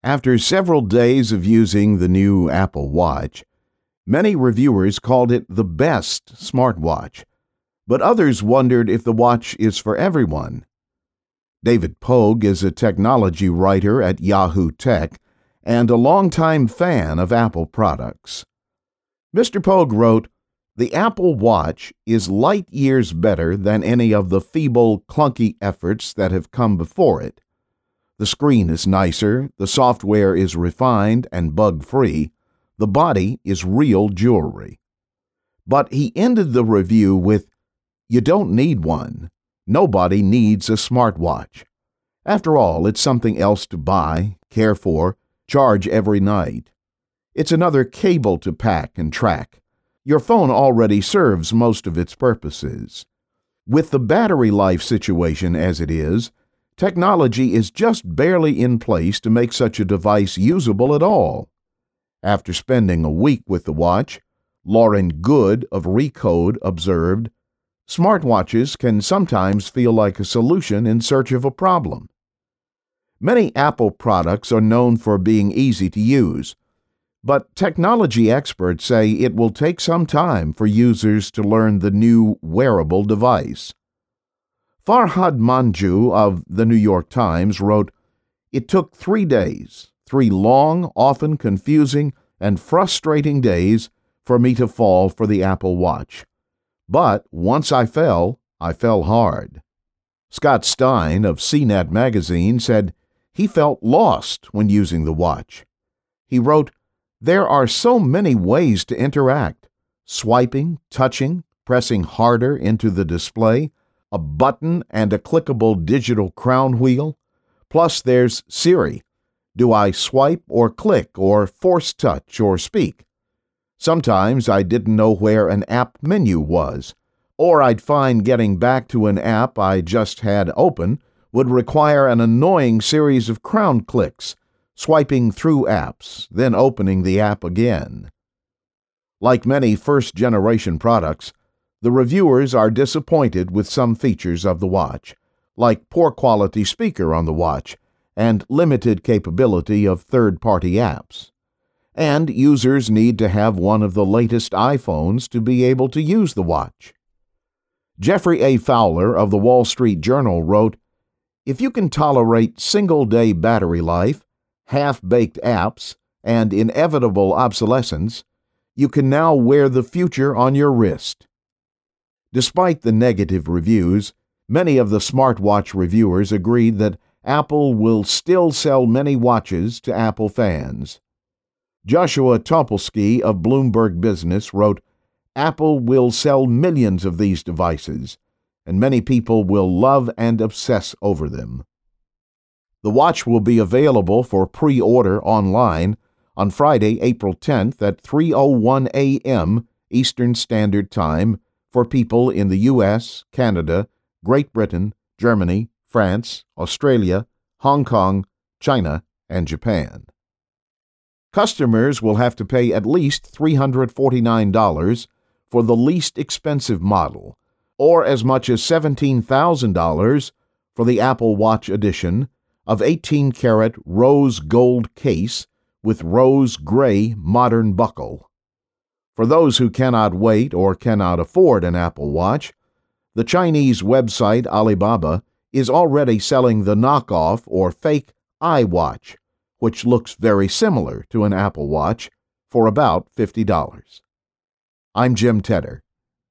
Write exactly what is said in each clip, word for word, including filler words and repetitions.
After several days of using the new Apple Watch, many reviewers called it the best smartwatch, but others wondered if the watch is for everyone. David Pogue is a technology writer at Yahoo Tech and a longtime fan of Apple products. Mister Pogue wrote, "The Apple Watch is light years better than any of the feeble, clunky efforts that have come before it. The screen is nicer, the software is refined and bug-free, the body is real jewelry." But he ended the review with, "You don't need one. Nobody needs a smartwatch. After all, it's something else to buy, care for, charge every night. It's another cable to pack and track. Your phone already serves most of its purposes. With the battery life situation as it is, technology is just barely in place to make such a device usable at all." After spending a week with the watch, Lauren Good of Recode observed, "Smartwatches can sometimes feel like a solution in search of a problem." Many Apple products are known for being easy to use, but technology experts say it will take some time for users to learn the new wearable device. Farhad Manjoo of the New York Times wrote, "It took three days, three long, often confusing and frustrating days for me to fall for the Apple Watch. But once I fell, I fell hard." Scott Stein of C net magazine said he felt lost when using the watch. He wrote, "There are so many ways to interact: swiping, touching, pressing harder into the display, a button and a clickable digital crown wheel. Plus there's Siri. Do I swipe or click or force touch or speak? Sometimes I didn't know where an app menu was, or I'd find getting back to an app I just had open would require an annoying series of crown clicks, swiping through apps, then opening the app again." Like many first-generation products, the reviewers are disappointed with some features of the watch, like poor-quality speaker on the watch and limited capability of third-party apps. And users need to have one of the latest iPhones to be able to use the watch. Jeffrey A. Fowler of the Wall Street Journal wrote, "If you can tolerate single-day battery life, half-baked apps, and inevitable obsolescence, you can now wear the future on your wrist." Despite the negative reviews, many of the smartwatch reviewers agreed that Apple will still sell many watches to Apple fans. Joshua Topolsky of Bloomberg Business wrote, "Apple will sell millions of these devices, and many people will love and obsess over them." The watch will be available for pre-order online on Friday, April tenth at three oh one a.m. Eastern Standard Time for people in the U S, Canada, Great Britain, Germany, France, Australia, Hong Kong, China, and Japan. Customers will have to pay at least three hundred forty-nine dollars for the least expensive model, or as much as seventeen thousand dollars for the Apple Watch edition of eighteen karat rose gold case with rose gray modern buckle. For those who cannot wait or cannot afford an Apple Watch, the Chinese website Alibaba is already selling the knockoff or fake iWatch, which looks very similar to an Apple Watch, for about fifty dollars. I'm Jim Tedder.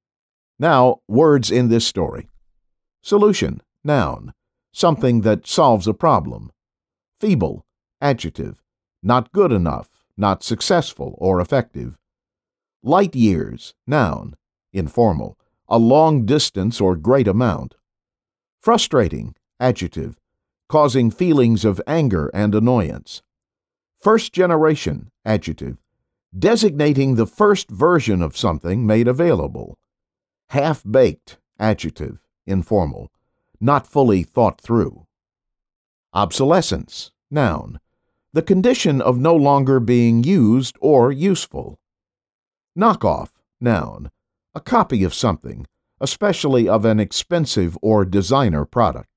Now, words in this story. Solution, noun, something that solves a problem. Feeble, adjective, not good enough, not successful or effective. Light years, noun, informal, a long distance or great amount. Frustrating, adjective, causing feelings of anger and annoyance. First generation, adjective, designating the first version of something made available. Half-baked, adjective, informal, not fully thought through. Obsolescence, noun, the condition of no longer being used or useful. Knockoff, noun, a copy of something, especially of an expensive or designer product.